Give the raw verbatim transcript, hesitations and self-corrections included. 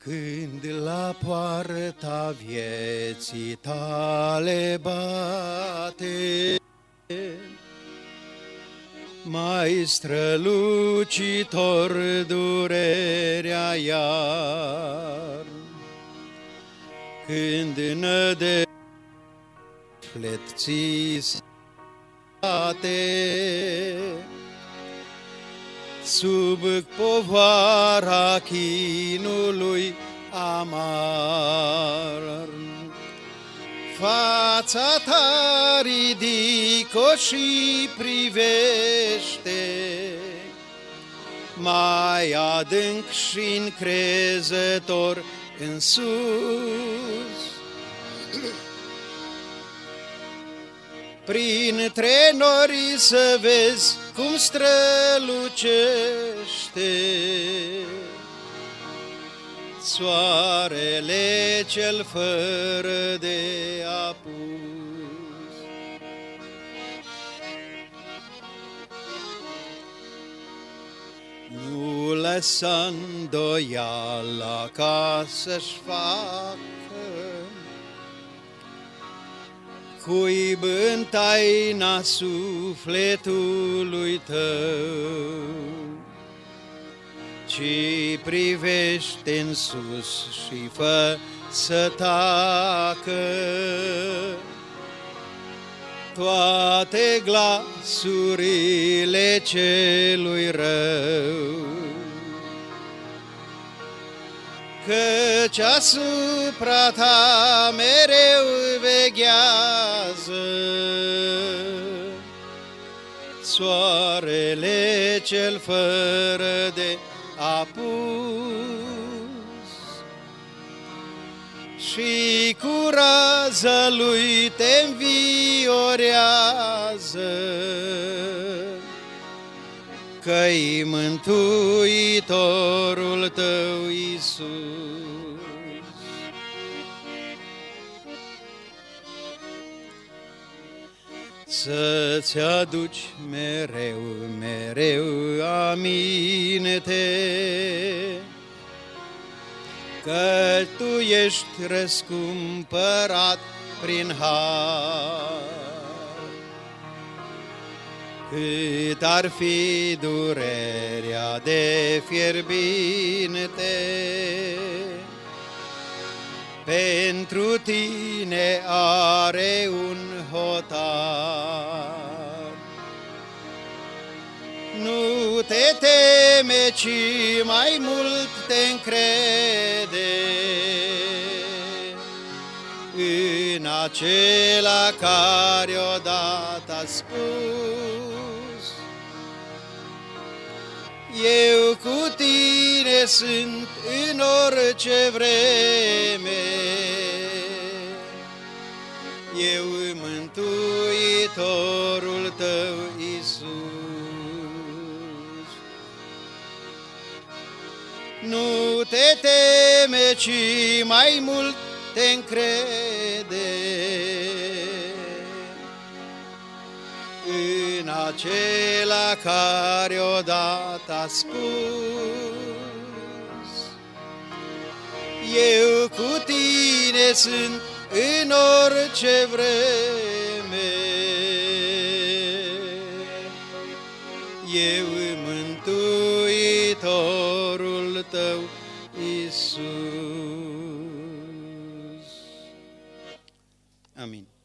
Când la poarta vieții tale bate, mai strălucitor durerea iar, când nădejde ți sate, sub povara chinului amar. Fața ta ridic-o și privește mai adânc și încrezător în sus. Printre nori să vezi cum strălucește soarele cel fără de apus. Nu lăsa îndoiala ca să-și facă cuib în taina sufletului tău, ci privește în sus și fă să tacă toate glasurile celui rău, căci asupra ta mereu veghează soarele cel fără de apus, și cu raza lui te înviorează, că-i Mântuitorul tău, Iisus. Să-ți aduci mereu, mereu aminte că tu ești răscumpărat prin har. Cât ar fi durerea de fierbinte, pentru tine are un hotar. Nu te teme, ci mai mult te încrede în acela care odată a spus: eu cu tine sunt în orice vreme, eu Mântuitorul tău, Iisus. Nu te teme, ci mai mult te încrede în acela care odată a spus: eu cu tine sunt în orice vreme, eu Mântuitorul tău, Iisus. Amin.